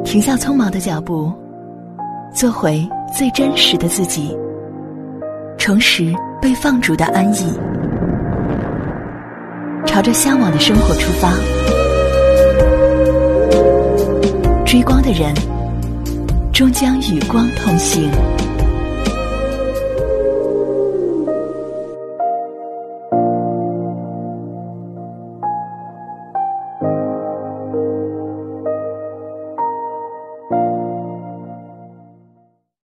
停下匆忙的脚步，做回最真实的自己，重拾被放逐的安逸，朝着向往的生活出发。追光的人终将与光同行。